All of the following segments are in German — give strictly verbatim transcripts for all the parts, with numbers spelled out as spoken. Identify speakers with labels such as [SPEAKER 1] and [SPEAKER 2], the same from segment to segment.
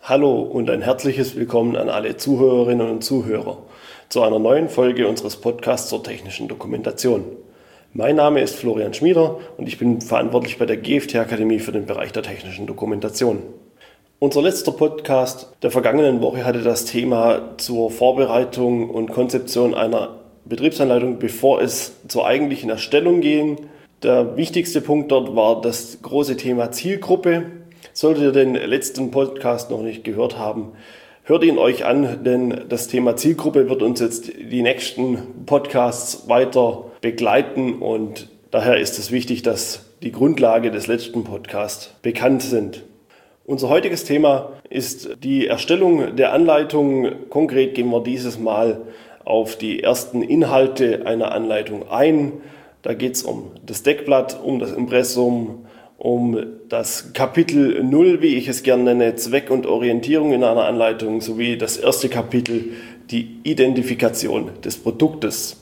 [SPEAKER 1] Hallo und ein herzliches Willkommen an alle Zuhörerinnen und Zuhörer zu einer neuen Folge unseres Podcasts zur technischen Dokumentation. Mein Name ist Florian Schmieder und ich bin verantwortlich bei der G F T Akademie für den Bereich der technischen Dokumentation. Unser letzter Podcast der vergangenen Woche hatte das Thema zur Vorbereitung und Konzeption einer Betriebsanleitung, bevor es zur eigentlichen Erstellung ging. Der wichtigste Punkt dort war das große Thema Zielgruppe. Solltet ihr den letzten Podcast noch nicht gehört haben, hört ihn euch an, denn das Thema Zielgruppe wird uns jetzt die nächsten Podcasts weiter begleiten und daher ist es wichtig, dass die Grundlage des letzten Podcasts bekannt sind. Unser heutiges Thema ist die Erstellung der Anleitung. Konkret gehen wir dieses Mal auf die ersten Inhalte einer Anleitung ein. Da geht es um das Deckblatt, um das Impressum, um das Kapitel null, wie ich es gerne nenne, Zweck und Orientierung in einer Anleitung, sowie das erste Kapitel, die Identifikation des Produktes.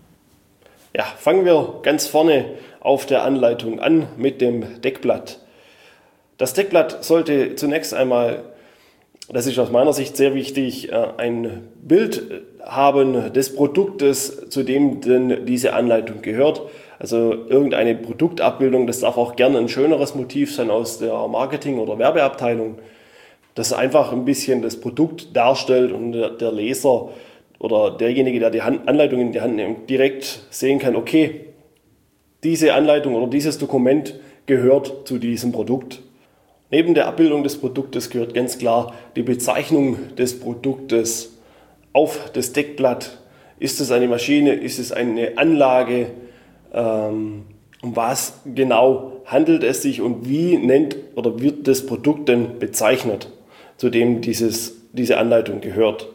[SPEAKER 1] Ja, fangen wir ganz vorne auf der Anleitung an mit dem Deckblatt. Das Deckblatt sollte zunächst einmal, das ist aus meiner Sicht sehr wichtig, ein Bild haben des Produktes, zu dem denn diese Anleitung gehört. Also irgendeine Produktabbildung, das darf auch gerne ein schöneres Motiv sein aus der Marketing- oder Werbeabteilung, das einfach ein bisschen das Produkt darstellt und der Leser oder derjenige, der die Anleitung in die Hand nimmt, direkt sehen kann, okay, diese Anleitung oder dieses Dokument gehört zu diesem Produkt. Neben der Abbildung des Produktes gehört ganz klar die Bezeichnung des Produktes auf das Deckblatt. Ist es eine Maschine, ist es eine Anlage? Um was genau handelt es sich und wie nennt oder wird das Produkt denn bezeichnet, zu dem dieses, diese Anleitung gehört.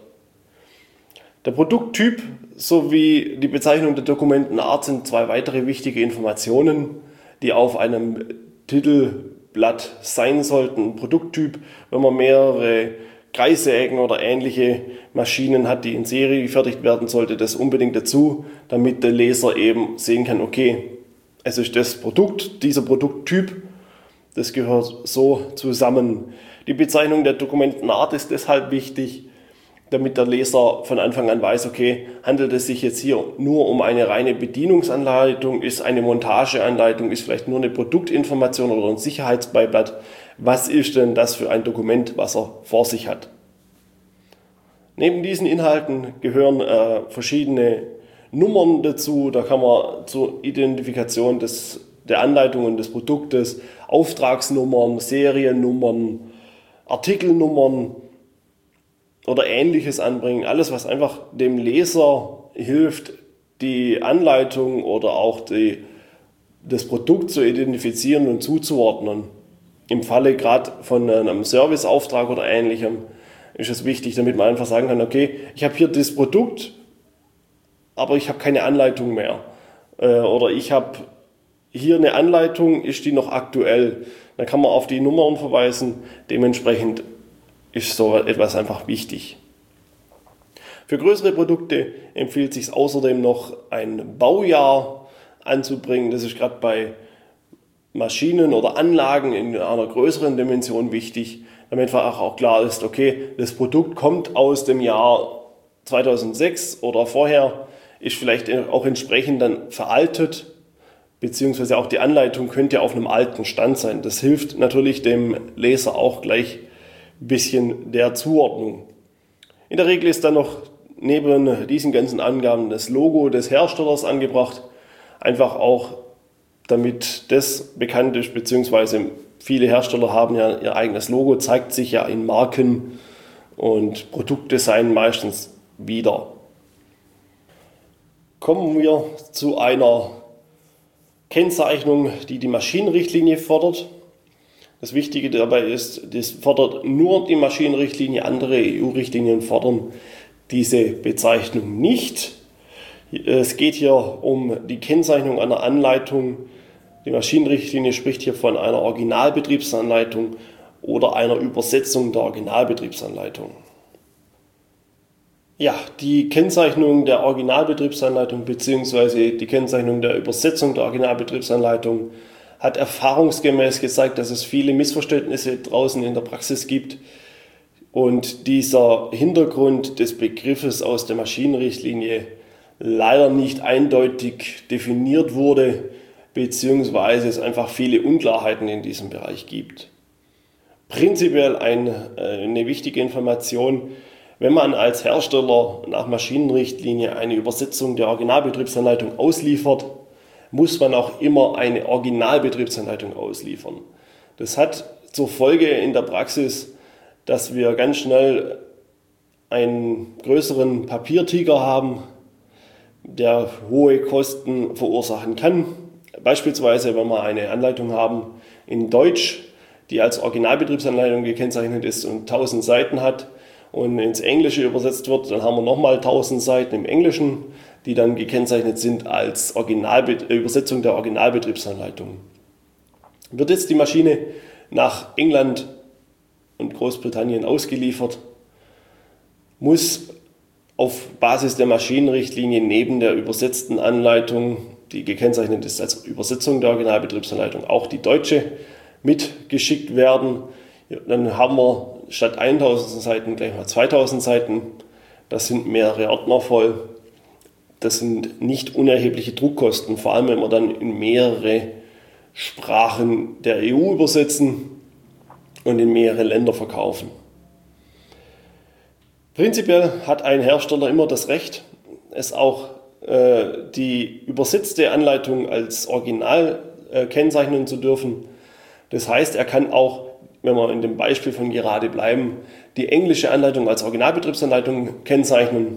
[SPEAKER 1] Der Produkttyp sowie die Bezeichnung der Dokumentenart sind zwei weitere wichtige Informationen, die auf einem Titelblatt sein sollten. Produkttyp, wenn man mehrere Kreissägen oder ähnliche Maschinen hat, die in Serie gefertigt werden, sollte das unbedingt dazu, damit der Leser eben sehen kann, okay, es ist das Produkt, dieser Produkttyp, das gehört so zusammen. Die Bezeichnung der Dokumentenart ist deshalb wichtig, damit der Leser von Anfang an weiß, okay, handelt es sich jetzt hier nur um eine reine Bedienungsanleitung, ist eine Montageanleitung, ist vielleicht nur eine Produktinformation oder ein Sicherheitsbeiblatt. Was ist denn das für ein Dokument, was er vor sich hat? Neben diesen Inhalten gehören äh, verschiedene Nummern dazu. Da kann man zur Identifikation des, der Anleitungen des Produktes Auftragsnummern, Seriennummern, Artikelnummern oder Ähnliches anbringen. Alles, was einfach dem Leser hilft, die Anleitung oder auch die, das Produkt zu identifizieren und zuzuordnen. Im Falle gerade von einem Serviceauftrag oder Ähnlichem ist es wichtig, damit man einfach sagen kann, okay, ich habe hier das Produkt, aber ich habe keine Anleitung mehr. Oder ich habe hier eine Anleitung, ist die noch aktuell? Dann kann man auf die Nummern verweisen. Dementsprechend ist so etwas einfach wichtig. Für größere Produkte empfiehlt es sich außerdem noch ein Baujahr anzubringen. Das ist gerade bei Maschinen oder Anlagen in einer größeren Dimension wichtig, damit auch klar ist, okay, das Produkt kommt aus dem Jahr zweitausendsechs oder vorher, ist vielleicht auch entsprechend dann veraltet, beziehungsweise auch die Anleitung könnte auf einem alten Stand sein. Das hilft natürlich dem Leser auch gleich ein bisschen der Zuordnung. In der Regel ist dann noch neben diesen ganzen Angaben das Logo des Herstellers angebracht, einfach auch damit das bekannt ist, beziehungsweise viele Hersteller haben ja ihr eigenes Logo, zeigt sich ja in Marken und Produktdesign meistens wieder. Kommen wir zu einer Kennzeichnung, die die Maschinenrichtlinie fordert. Das Wichtige dabei ist, das fordert nur die Maschinenrichtlinie, andere E U-Richtlinien fordern diese Bezeichnung nicht. Es geht hier um die Kennzeichnung einer Anleitung. Die Maschinenrichtlinie spricht hier von einer Originalbetriebsanleitung oder einer Übersetzung der Originalbetriebsanleitung. Ja, die Kennzeichnung der Originalbetriebsanleitung bzw. die Kennzeichnung der Übersetzung der Originalbetriebsanleitung hat erfahrungsgemäß gezeigt, dass es viele Missverständnisse draußen in der Praxis gibt. und dieser Hintergrund des Begriffes aus der Maschinenrichtlinie leider nicht eindeutig definiert wurde, beziehungsweise es einfach viele Unklarheiten in diesem Bereich gibt. Prinzipiell eine, eine wichtige Information: Wenn man als Hersteller nach Maschinenrichtlinie eine Übersetzung der Originalbetriebsanleitung ausliefert, muss man auch immer eine Originalbetriebsanleitung ausliefern. Das hat zur Folge in der Praxis, dass wir ganz schnell einen größeren Papiertiger haben, der hohe Kosten verursachen kann. Beispielsweise, wenn wir eine Anleitung haben in Deutsch, die als Originalbetriebsanleitung gekennzeichnet ist und tausend Seiten hat und ins Englische übersetzt wird, dann haben wir nochmal tausend Seiten im Englischen, die dann gekennzeichnet sind als Originalbe- Übersetzung der Originalbetriebsanleitung. Wird jetzt die Maschine nach England und Großbritannien ausgeliefert, muss auf Basis der Maschinenrichtlinie neben der übersetzten Anleitung, die gekennzeichnet ist als Übersetzung der Originalbetriebsanleitung, auch die deutsche mitgeschickt werden. Dann haben wir statt tausend Seiten gleich mal zweitausend Seiten. Das sind mehrere Ordner voll. Das sind nicht unerhebliche Druckkosten, vor allem wenn wir dann in mehrere Sprachen der E U übersetzen und in mehrere Länder verkaufen. Prinzipiell hat ein Hersteller immer das Recht, es auch äh, die übersetzte Anleitung als Original äh, kennzeichnen zu dürfen. Das heißt, er kann auch, wenn wir in dem Beispiel von gerade bleiben, die englische Anleitung als Originalbetriebsanleitung kennzeichnen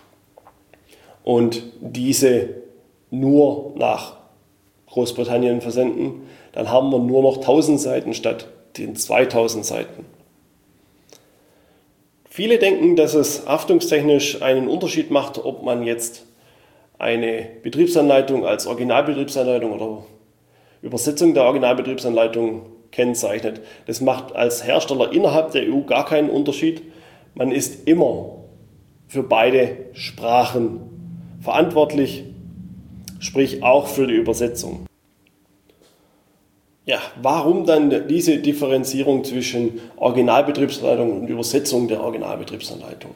[SPEAKER 1] und diese nur nach Großbritannien versenden. Dann haben wir nur noch tausend Seiten statt den zweitausend Seiten. Viele denken, dass es haftungstechnisch einen Unterschied macht, ob man jetzt eine Betriebsanleitung als Originalbetriebsanleitung oder Übersetzung der Originalbetriebsanleitung kennzeichnet. Das macht als Hersteller innerhalb der E U gar keinen Unterschied. Man ist immer für beide Sprachen verantwortlich, sprich auch für die Übersetzung. Ja, warum dann diese Differenzierung zwischen Originalbetriebsanleitung und Übersetzung der Originalbetriebsanleitung?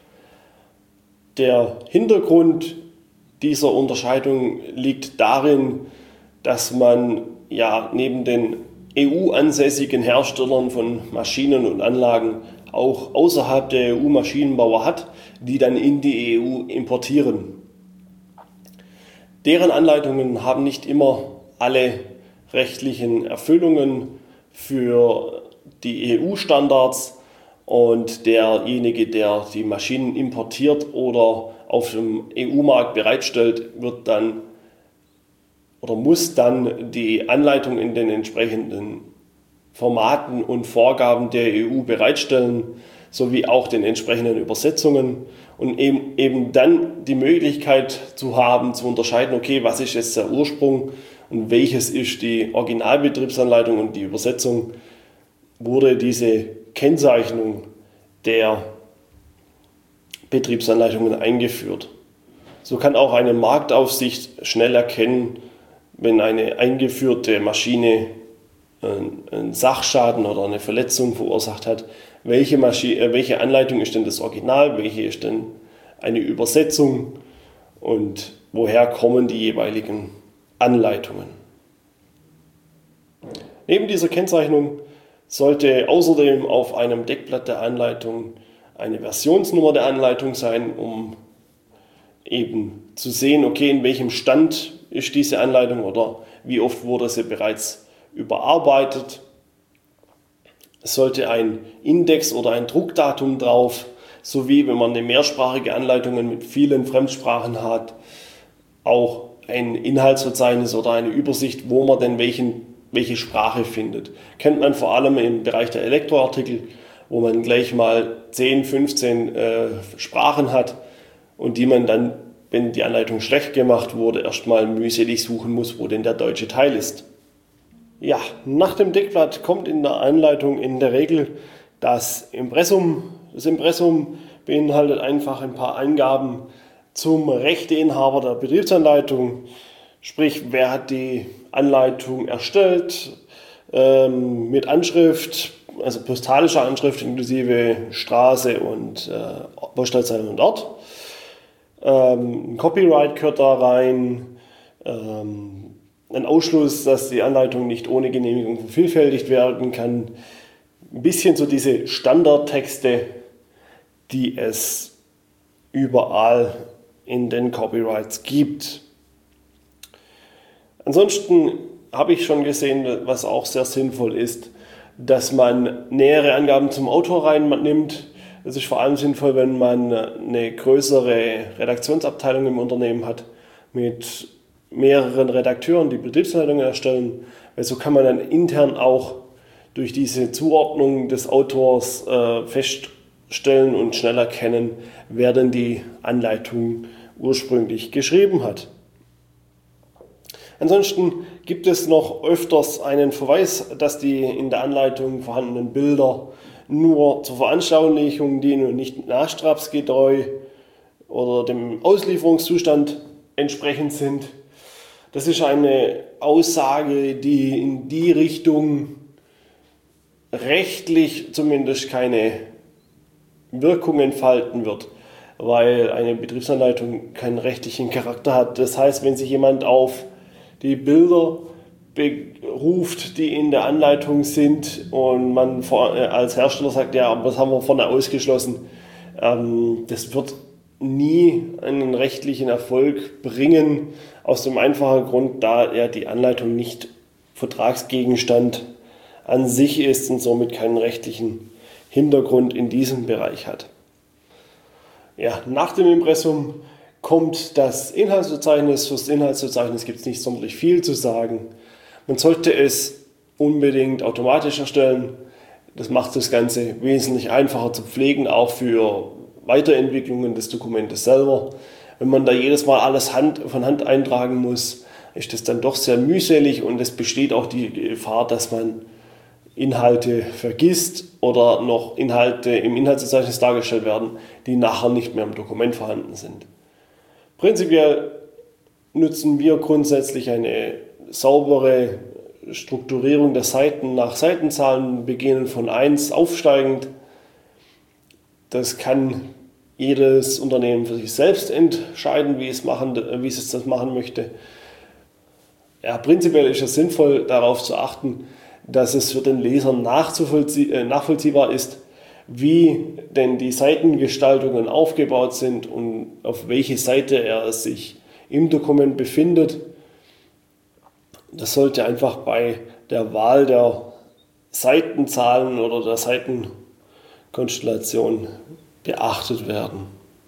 [SPEAKER 1] Der Hintergrund dieser Unterscheidung liegt darin, dass man ja neben den E U-ansässigen Herstellern von Maschinen und Anlagen auch außerhalb der E U Maschinenbauer hat, die dann in die E U importieren. Deren Anleitungen haben nicht immer alle rechtlichen Erfüllungen für die E U-Standards und derjenige, der die Maschinen importiert oder auf dem E U-Markt bereitstellt, wird dann oder muss dann die Anleitung in den entsprechenden Formaten und Vorgaben der E U bereitstellen, sowie auch den entsprechenden Übersetzungen und eben, eben dann die Möglichkeit zu haben, zu unterscheiden, okay, was ist jetzt der Ursprung und welches ist die Originalbetriebsanleitung und die Übersetzung, wurde diese Kennzeichnung der Betriebsanleitungen eingeführt. So kann auch eine Marktaufsicht schnell erkennen, wenn eine eingeführte Maschine einen Sachschaden oder eine Verletzung verursacht hat, welche, Maschine, welche Anleitung ist denn das Original, welche ist denn eine Übersetzung und woher kommen die jeweiligen Anleitungen. Neben dieser Kennzeichnung sollte außerdem auf einem Deckblatt der Anleitung eine Versionsnummer der Anleitung sein, um eben zu sehen, okay, in welchem Stand ist diese Anleitung oder wie oft wurde sie bereits überarbeitet. Es sollte ein Index oder ein Druckdatum drauf, sowie, wenn man eine mehrsprachige Anleitung mit vielen Fremdsprachen hat, auch ein Inhaltsverzeichnis oder eine Übersicht, wo man denn welchen, welche Sprache findet. Kennt man vor allem im Bereich der Elektroartikel, wo man gleich mal zehn, fünfzehn äh, Sprachen hat und die man dann, wenn die Anleitung schlecht gemacht wurde, erstmal mühselig suchen muss, wo denn der deutsche Teil ist. Ja, nach dem Deckblatt kommt in der Anleitung in der Regel das Impressum. Das Impressum beinhaltet einfach ein paar Angaben zum Rechteinhaber der Betriebsanleitung, sprich, wer hat die Anleitung erstellt, ähm, mit Anschrift, also postalischer Anschrift inklusive Straße und äh, Postleitzahl und Ort. Ähm, ein Copyright gehört da rein, ähm, ein Ausschluss, dass die Anleitung nicht ohne Genehmigung vervielfältigt werden kann. Ein bisschen so diese Standardtexte, die es überall in den Copyrights gibt. Ansonsten habe ich schon gesehen, was auch sehr sinnvoll ist, dass man nähere Angaben zum Autor reinnimmt. Das ist vor allem sinnvoll, wenn man eine größere Redaktionsabteilung im Unternehmen hat mit mehreren Redakteuren, die Betriebsleitungen erstellen, weil so kann man dann intern auch durch diese Zuordnung des Autors äh, feststellen und schnell erkennen, wer denn die Anleitung ursprünglich geschrieben hat. Ansonsten gibt es noch öfters einen Verweis, dass die in der Anleitung vorhandenen Bilder nur zur Veranschaulichung dienen und nicht nachstrafsgetreu oder dem Auslieferungszustand entsprechend sind. Das ist eine Aussage, die in die Richtung rechtlich zumindest keine Wirkung entfalten wird, weil eine Betriebsanleitung keinen rechtlichen Charakter hat. Das heißt, wenn sich jemand auf die Bilder beruft, die in der Anleitung sind und man als Hersteller sagt, ja, aber das haben wir vorne ausgeschlossen, das wird nie einen rechtlichen Erfolg bringen, aus dem einfachen Grund, da ja die Anleitung nicht Vertragsgegenstand an sich ist und somit keinen rechtlichen Hintergrund in diesem Bereich hat. Ja, nach dem Impressum kommt das Inhaltsverzeichnis. Für das Inhaltsverzeichnis gibt es nicht sonderlich viel zu sagen. Man sollte es unbedingt automatisch erstellen. Das macht das Ganze wesentlich einfacher zu pflegen, auch für Weiterentwicklungen des Dokumentes selber. Wenn man da jedes Mal alles Hand, von Hand eintragen muss, ist das dann doch sehr mühselig und es besteht auch die Gefahr, dass man Inhalte vergisst oder noch Inhalte im Inhaltsverzeichnis dargestellt werden, die nachher nicht mehr im Dokument vorhanden sind. Prinzipiell nutzen wir grundsätzlich eine saubere Strukturierung der Seiten nach Seitenzahlen, beginnen von eins aufsteigend. Das kann jedes Unternehmen für sich selbst entscheiden, wie es, machen, wie es das machen möchte. Ja, prinzipiell ist es sinnvoll, darauf zu achten, dass es für den Leser nachzuvollzie- äh, nachvollziehbar ist, wie denn die Seitengestaltungen aufgebaut sind und auf welche Seite er sich im Dokument befindet. Das sollte einfach bei der Wahl der Seitenzahlen oder der Seitenkonstellation beachtet werden.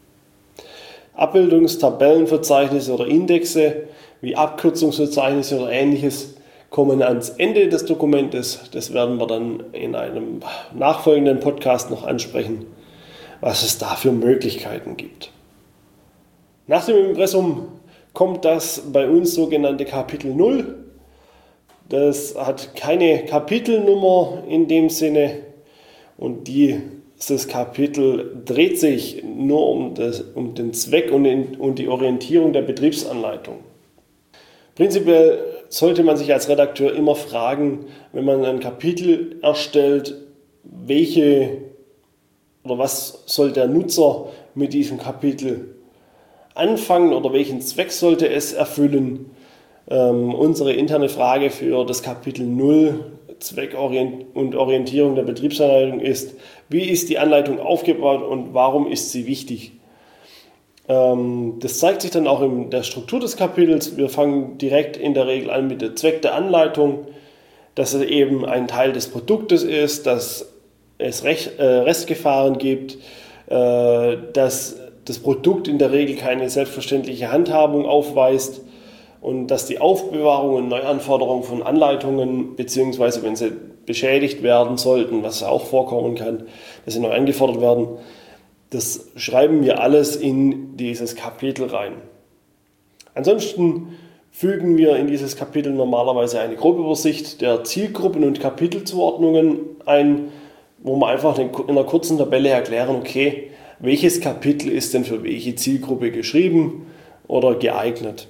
[SPEAKER 1] Abbildungstabellenverzeichnisse oder Indexe wie Abkürzungsverzeichnisse oder ähnliches kommen ans Ende des Dokumentes. Das werden wir dann in einem nachfolgenden Podcast noch ansprechen, was es da für Möglichkeiten gibt. Nach dem Impressum kommt das bei uns sogenannte Kapitel null. Das hat keine Kapitelnummer in dem Sinne und dieses Kapitel dreht sich nur um, das, um den Zweck und, den, und die Orientierung der Betriebsanleitung. Prinzipiell sollte man sich als Redakteur immer fragen, wenn man ein Kapitel erstellt, welche oder was soll der Nutzer mit diesem Kapitel anfangen oder welchen Zweck sollte es erfüllen. Ähm, unsere interne Frage für das Kapitel null, Zweck und Orientierung der Betriebsanleitung ist, wie ist die Anleitung aufgebaut und warum ist sie wichtig? Das zeigt sich dann auch in der Struktur des Kapitels. Wir fangen direkt in der Regel an mit dem Zweck der Anleitung, dass es eben ein Teil des Produktes ist, dass es Restgefahren gibt, dass das Produkt in der Regel keine selbstverständliche Handhabung aufweist und dass die Aufbewahrung und Neuanforderung von Anleitungen, beziehungsweise wenn sie beschädigt werden sollten, was auch vorkommen kann, dass sie neu angefordert werden, das schreiben wir alles in dieses Kapitel rein. Ansonsten fügen wir in dieses Kapitel normalerweise eine Grobübersicht der Zielgruppen und Kapitelzuordnungen ein, wo wir einfach in einer kurzen Tabelle erklären, okay, welches Kapitel ist denn für welche Zielgruppe geschrieben oder geeignet.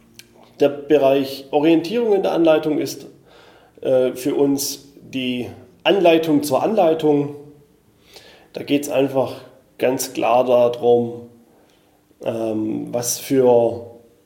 [SPEAKER 1] Der Bereich Orientierung in der Anleitung ist äh, für uns die Anleitung zur Anleitung. Da geht es einfach ganz klar darum, ähm, was für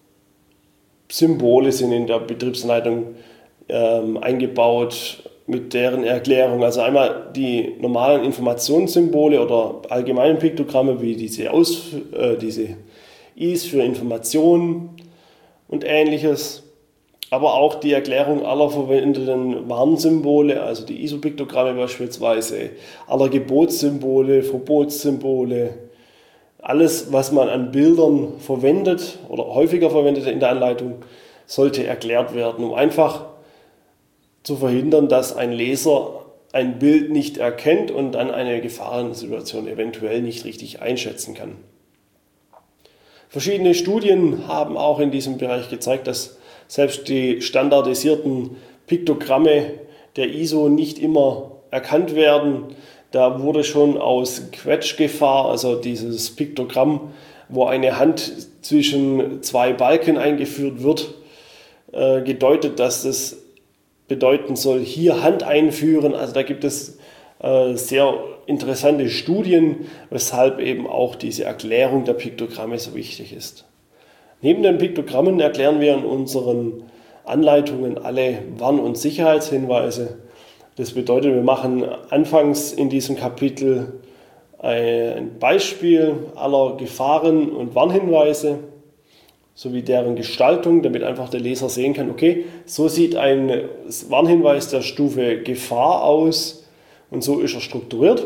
[SPEAKER 1] Symbole sind in der Betriebsanleitung ähm, eingebaut, mit deren Erklärung. Also einmal die normalen Informationssymbole oder allgemeinen Piktogramme wie diese, Aus, äh, diese Is für Informationen und ähnliches. Aber auch die Erklärung aller verwendeten Warnsymbole, also die I S O-Piktogramme beispielsweise, aller Gebotssymbole, Verbotssymbole, alles, was man an Bildern verwendet oder häufiger verwendet in der Anleitung, sollte erklärt werden, um einfach zu verhindern, dass ein Leser ein Bild nicht erkennt und dann eine Gefahrensituation eventuell nicht richtig einschätzen kann. Verschiedene Studien haben auch in diesem Bereich gezeigt, dass selbst die standardisierten Piktogramme der I S O nicht immer erkannt werden. Da wurde schon aus Quetschgefahr, also dieses Piktogramm, wo eine Hand zwischen zwei Balken eingeführt wird, äh, gedeutet, dass das bedeuten soll, hier Hand einführen. Also da gibt es äh, sehr interessante Studien, weshalb eben auch diese Erklärung der Piktogramme so wichtig ist. Neben den Piktogrammen erklären wir in unseren Anleitungen alle Warn- und Sicherheitshinweise. Das bedeutet, wir machen anfangs in diesem Kapitel ein Beispiel aller Gefahren- und Warnhinweise sowie deren Gestaltung, damit einfach der Leser sehen kann, okay, so sieht ein Warnhinweis der Stufe Gefahr aus und so ist er strukturiert.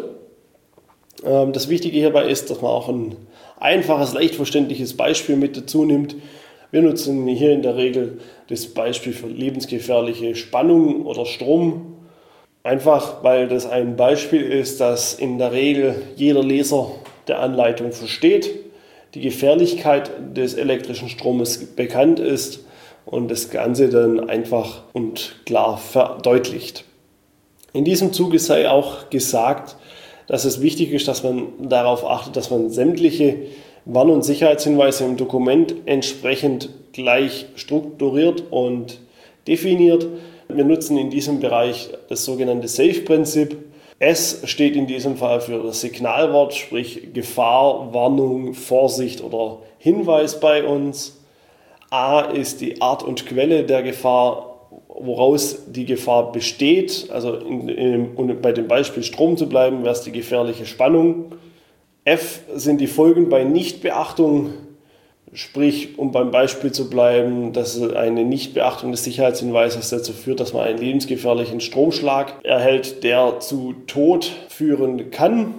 [SPEAKER 1] Das Wichtige hierbei ist, dass man auch ein einfaches, leicht verständliches Beispiel mit dazu nimmt. Wir nutzen hier in der Regel das Beispiel für lebensgefährliche Spannung oder Strom. Einfach, weil das ein Beispiel ist, das in der Regel jeder Leser der Anleitung versteht, die Gefährlichkeit des elektrischen Stromes bekannt ist und das Ganze dann einfach und klar verdeutlicht. In diesem Zuge sei auch gesagt, dass es wichtig ist, dass man darauf achtet, dass man sämtliche Warn- und Sicherheitshinweise im Dokument entsprechend gleich strukturiert und definiert. Wir nutzen in diesem Bereich das sogenannte Safe-Prinzip. S steht in diesem Fall für das Signalwort, sprich Gefahr, Warnung, Vorsicht oder Hinweis bei uns. A ist die Art und Quelle der Gefahr, woraus die Gefahr besteht. Also in, in, um bei dem Beispiel Strom zu bleiben, wäre es die gefährliche Spannung. F sind die Folgen bei Nichtbeachtung, sprich, um beim Beispiel zu bleiben, dass eine Nichtbeachtung des Sicherheitshinweises dazu führt, dass man einen lebensgefährlichen Stromschlag erhält, der zu Tod führen kann.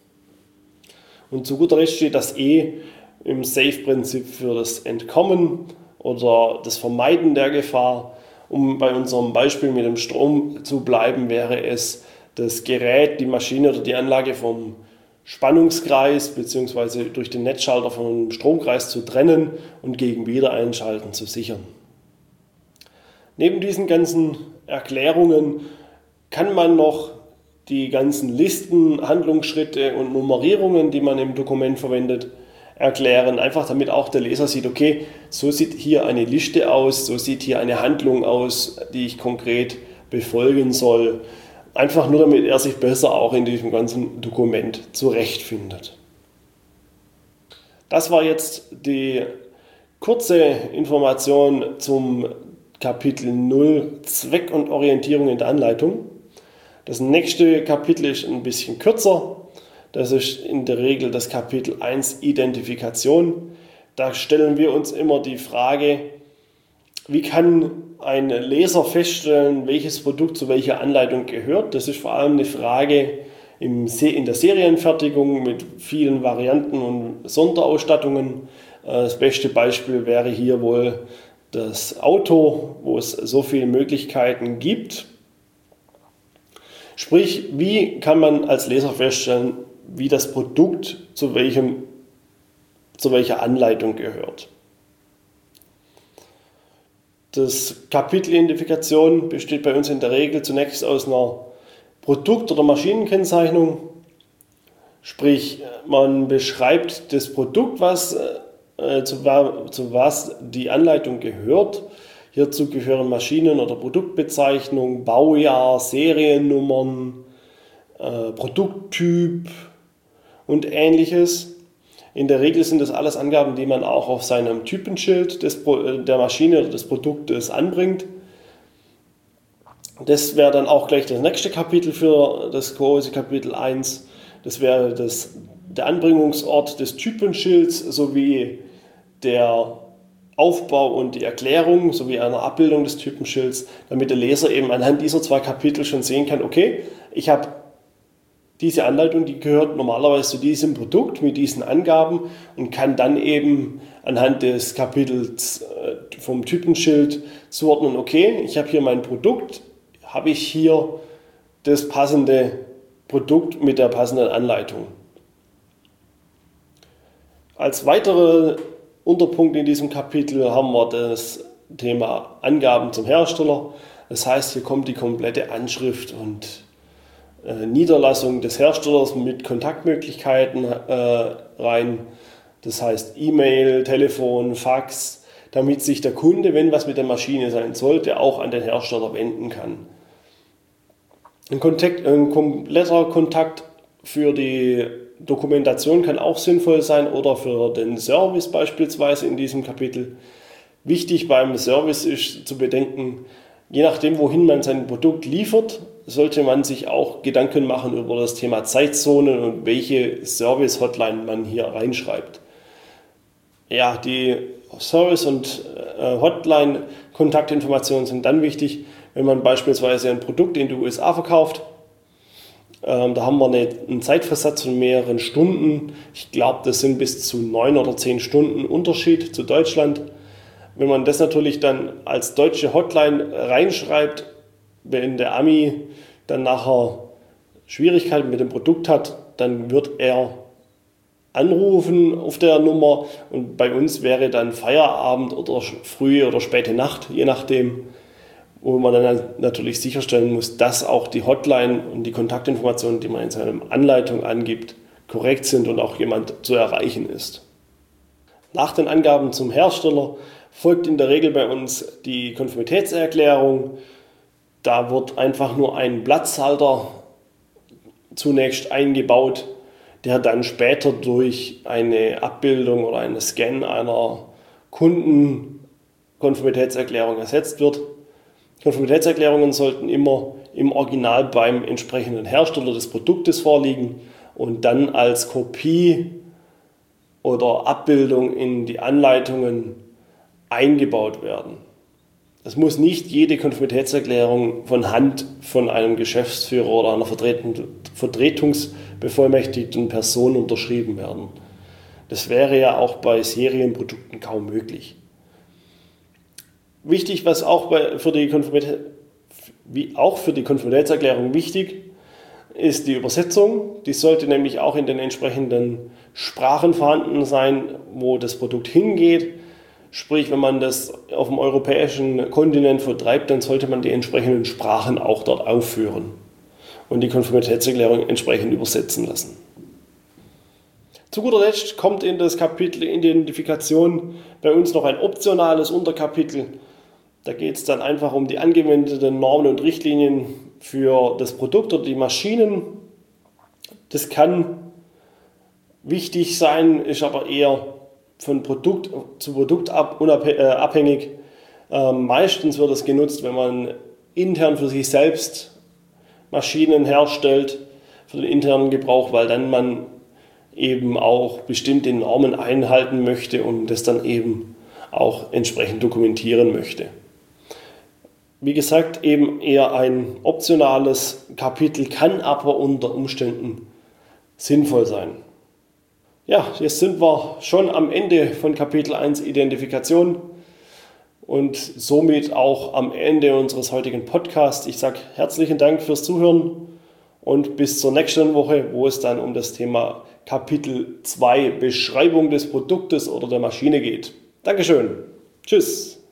[SPEAKER 1] Und zu guter Letzt steht das E im Safe-Prinzip für das Entkommen oder das Vermeiden der Gefahr. Um bei unserem Beispiel mit dem Strom zu bleiben, wäre es das Gerät, die Maschine oder die Anlage vom Spannungskreis bzw. durch den Netzschalter vom Stromkreis zu trennen und gegen Wiedereinschalten zu sichern. Neben diesen ganzen Erklärungen kann man noch die ganzen Listen, Handlungsschritte und Nummerierungen, die man im Dokument verwendet, erklären, einfach damit auch der Leser sieht, okay, so sieht hier eine Liste aus, so sieht hier eine Handlung aus, die ich konkret befolgen soll. Einfach nur, damit er sich besser auch in diesem ganzen Dokument zurechtfindet. Das war jetzt die kurze Information zum Kapitel null, Zweck und Orientierung in der Anleitung. Das nächste Kapitel ist ein bisschen kürzer. Das ist in der Regel das Kapitel eins, Identifikation. Da stellen wir uns immer die Frage, wie kann ein Leser feststellen, welches Produkt zu welcher Anleitung gehört. Das ist vor allem eine Frage in der Serienfertigung mit vielen Varianten und Sonderausstattungen. Das beste Beispiel wäre hier wohl das Auto, wo es so viele Möglichkeiten gibt. Sprich, wie kann man als Leser feststellen, wie das Produkt zu, welchem, zu welcher Anleitung gehört. Das Kapitel Identifikation besteht bei uns in der Regel zunächst aus einer Produkt- oder Maschinenkennzeichnung. Sprich, man beschreibt das Produkt, was, äh, zu, zu was die Anleitung gehört. Hierzu gehören Maschinen- oder Produktbezeichnung, Baujahr, Seriennummern, äh, Produkttyp und ähnliches. In der Regel sind das alles Angaben, die man auch auf seinem Typenschild des, der Maschine oder des Produktes anbringt. Das wäre dann auch gleich das nächste Kapitel für das große Kapitel eins. Das wäre das, der Anbringungsort des Typenschilds sowie der Aufbau und die Erklärung sowie einer Abbildung des Typenschilds, damit der Leser eben anhand dieser zwei Kapitel schon sehen kann, okay, ich habe diese Anleitung, die gehört normalerweise zu diesem Produkt mit diesen Angaben und kann dann eben anhand des Kapitels vom Typenschild zuordnen, okay, ich habe hier mein Produkt, habe ich hier das passende Produkt mit der passenden Anleitung. Als weitere Unterpunkt in diesem Kapitel haben wir das Thema Angaben zum Hersteller. Das heißt, hier kommt die komplette Anschrift und äh, Niederlassung des Herstellers mit Kontaktmöglichkeiten äh, rein. Das heißt E-Mail, Telefon, Fax, damit sich der Kunde, wenn was mit der Maschine sein sollte, auch an den Hersteller wenden kann. Ein, Kontakt, ein kompletter Kontakt für die Dokumentation kann auch sinnvoll sein oder für den Service beispielsweise in diesem Kapitel. Wichtig beim Service ist zu bedenken, je nachdem, wohin man sein Produkt liefert, sollte man sich auch Gedanken machen über das Thema Zeitzonen und welche Service-Hotline man hier reinschreibt. Ja, die Service- und äh, Hotline-Kontaktinformationen sind dann wichtig, wenn man beispielsweise ein Produkt in die U S A verkauft. Ähm, da haben wir eine, einen Zeitversatz von mehreren Stunden. Ich glaube, das sind bis zu neun oder zehn Stunden Unterschied zu Deutschland. Wenn man das natürlich dann als deutsche Hotline reinschreibt, wenn der Ami dann nachher Schwierigkeiten mit dem Produkt hat, dann wird er anrufen auf der Nummer und bei uns wäre dann Feierabend oder frühe oder späte Nacht, je nachdem, wo man dann natürlich sicherstellen muss, dass auch die Hotline und die Kontaktinformationen, die man in seiner Anleitung angibt, korrekt sind und auch jemand zu erreichen ist. Nach den Angaben zum Hersteller folgt in der Regel bei uns die Konformitätserklärung. Da wird einfach nur ein Platzhalter zunächst eingebaut, der dann später durch eine Abbildung oder einen Scan einer Kundenkonformitätserklärung ersetzt wird. Konformitätserklärungen sollten immer im Original beim entsprechenden Hersteller des Produktes vorliegen und dann als Kopie oder Abbildung in die Anleitungen eingebaut werden. Es muss nicht jede Konformitätserklärung von Hand von einem Geschäftsführer oder einer vertretungsbevollmächtigten Person unterschrieben werden. Das wäre ja auch bei Serienprodukten kaum möglich. Wichtig, was auch, bei, für die wie auch für die Konformitätserklärung wichtig ist die Übersetzung. Die sollte nämlich auch in den entsprechenden Sprachen vorhanden sein, wo das Produkt hingeht. Sprich, wenn man das auf dem europäischen Kontinent vertreibt, dann sollte man die entsprechenden Sprachen auch dort aufführen und die Konformitätserklärung entsprechend übersetzen lassen. Zu guter Letzt kommt in das Kapitel Identifikation bei uns noch ein optionales Unterkapitel. Da geht es dann einfach um die angewendeten Normen und Richtlinien für das Produkt oder die Maschinen. Das kann wichtig sein, ist aber eher von Produkt zu Produkt abhängig. Ähm, meistens wird es genutzt, wenn man intern für sich selbst Maschinen herstellt, für den internen Gebrauch, weil dann man eben auch bestimmte Normen einhalten möchte und das dann eben auch entsprechend dokumentieren möchte. Wie gesagt, eben eher ein optionales Kapitel, kann aber unter Umständen sinnvoll sein. Ja, jetzt sind wir schon am Ende von Kapitel eins Identifikation und somit auch am Ende unseres heutigen Podcasts. Ich sage herzlichen Dank fürs Zuhören und bis zur nächsten Woche, wo es dann um das Thema Kapitel zwei Beschreibung des Produktes oder der Maschine geht. Dankeschön. Tschüss.